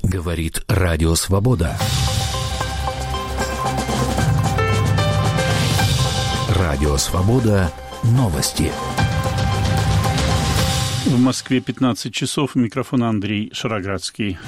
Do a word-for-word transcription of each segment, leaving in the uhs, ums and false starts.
Говорит Радио Свобода. Радио Свобода. Новости. В Москве пятнадцать часов. Микрофон Андрей Шароградский.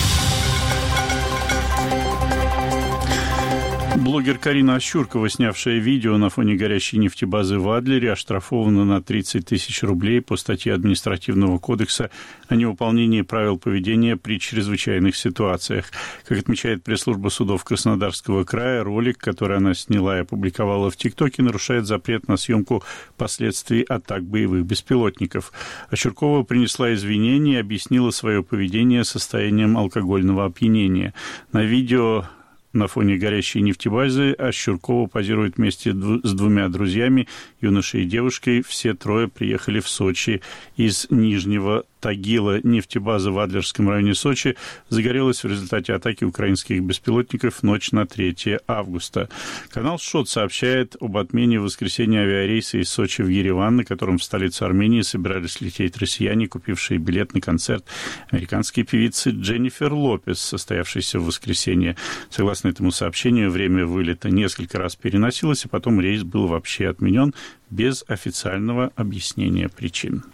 Блогер Карина Ощуркова, снявшая видео на фоне горящей нефтебазы в Адлере, оштрафована на тридцать тысяч рублей по статье Административного кодекса о невыполнении правил поведения при чрезвычайных ситуациях. Как отмечает пресс-служба судов Краснодарского края, ролик, который она сняла и опубликовала в ТикТоке, нарушает запрет на съемку последствий атак боевых беспилотников. Ощуркова принесла извинения и объяснила свое поведение состоянием алкогольного опьянения. На видео на фоне горящей нефтебазы Ощуркова позирует вместе с двумя друзьями, юношей и девушкой. Все трое приехали в Сочи из Нижнего Тагила. Нефтебаза в Адлерском районе Сочи загорелась в результате атаки украинских беспилотников в ночь на третье августа. Канал ШОТ сообщает об отмене в воскресенье авиарейса из Сочи в Ереван, на котором в столицу Армении собирались лететь россияне, купившие билет на концерт американской певицы Дженнифер Лопес, состоявшийся в воскресенье. Согласно этому сообщению, время вылета несколько раз переносилось, а потом рейс был вообще отменен без официального объяснения причин.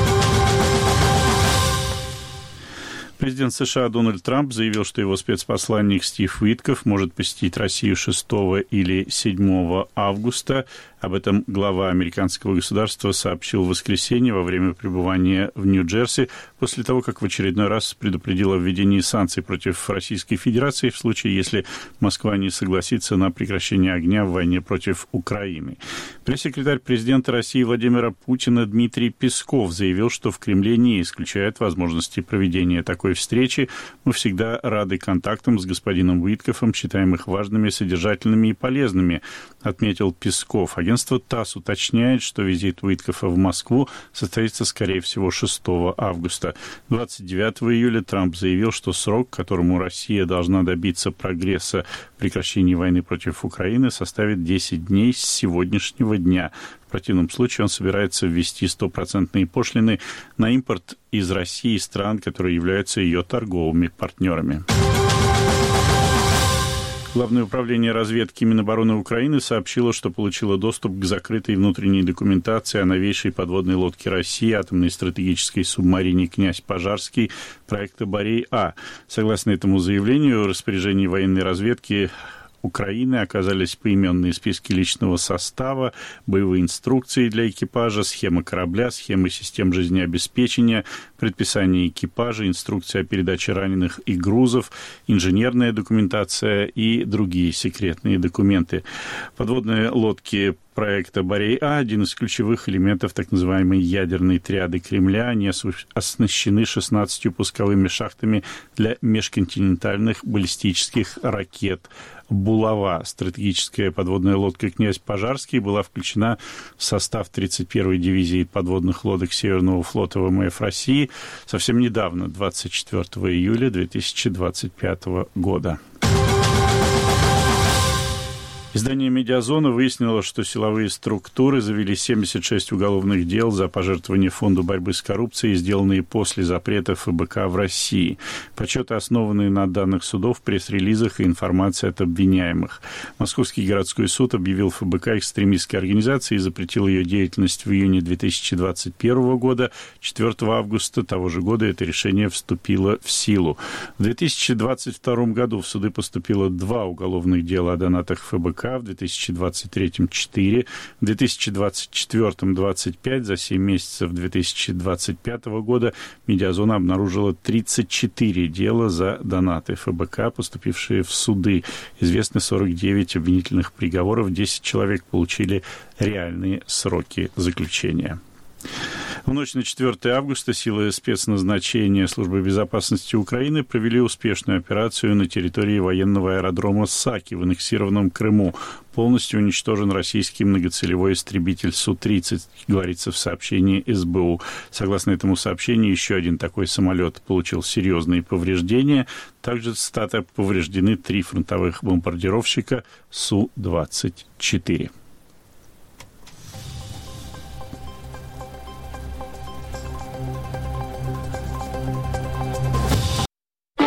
Президент США Дональд Трамп заявил, что его спецпосланник Стив Уитков может посетить Россию шестого или седьмого августа. Об этом глава американского государства сообщил в воскресенье во время пребывания в Нью-Джерси, после того, как в очередной раз предупредил о введении санкций против Российской Федерации в случае, если Москва не согласится на прекращение огня в войне против Украины. Пресс-секретарь президента России Владимира Путина Дмитрий Песков заявил, что в Кремле не исключают возможности проведения такой встречи. Мы всегда рады контактам с господином Уитковым, считаем их важными, содержательными и полезными, отметил Песков. Агентство ТАСС уточняет, что визит Уиткова в Москву состоится, скорее всего, шестого августа. двадцать девятого июля Трамп заявил, что срок, к которому Россия должна добиться прогресса в прекращении войны против Украины, составит десять дней с сегодняшнего дня. В противном случае он собирается ввести стопроцентные пошлины на импорт из России и стран, которые являются ее торговыми партнерами. Главное управление разведки Минобороны Украины сообщило, что получило доступ к закрытой внутренней документации о новейшей подводной лодке России, атомной стратегической субмарине «Князь Пожарский» проекта «Борей-А». Согласно этому заявлению, в распоряжении военной разведки Украины оказались поименные списки личного состава, боевые инструкции для экипажа, схема корабля, схемы систем жизнеобеспечения, предписание экипажа, инструкция о передаче раненых и грузов, инженерная документация и другие секретные документы. Подводные лодки проекта «Борей-А» – один из ключевых элементов так называемой ядерной триады Кремля. Они оснащены шестнадцатью пусковыми шахтами для межконтинентальных баллистических ракет «Булава». Стратегическая подводная лодка «Князь Пожарский» была включена в состав тридцать первой дивизии подводных лодок Северного флота ВМФ России совсем недавно, двадцать четвёртого июля две тысячи двадцать пятого года. Издание «Медиазона» выяснило, что силовые структуры завели семьдесят шесть уголовных дел за пожертвования Фонду борьбы с коррупцией, сделанные после запрета ФБК в России. Подсчеты основаны на данных судов, пресс-релизах и информации от обвиняемых. Московский городской суд объявил ФБК экстремистской организацией и запретил ее деятельность в июне две тысячи двадцать первого года. четвёртого августа того же года это решение вступило в силу. В две тысячи двадцать втором году в суды поступило два уголовных дела о донатах ФБК, в две тысячи двадцать третьем четыре, в две тысячи двадцать четвёртом двадцать пять, за семь месяцев две тысячи двадцать пятого года «Медиазона» обнаружила тридцать четыре дела за донаты ФБК, поступившие в суды. Известны сорок девять обвинительных приговоров, десять человек получили реальные сроки заключения. В ночь на четвёртое августа силы спецназначения Службы безопасности Украины провели успешную операцию на территории военного аэродрома Саки в аннексированном Крыму. Полностью уничтожен российский многоцелевой истребитель Су тридцать, говорится в сообщении эс бэ у. Согласно этому сообщению, еще один такой самолет получил серьезные повреждения. Также, цитата, повреждены три фронтовых бомбардировщика Су двадцать четыре.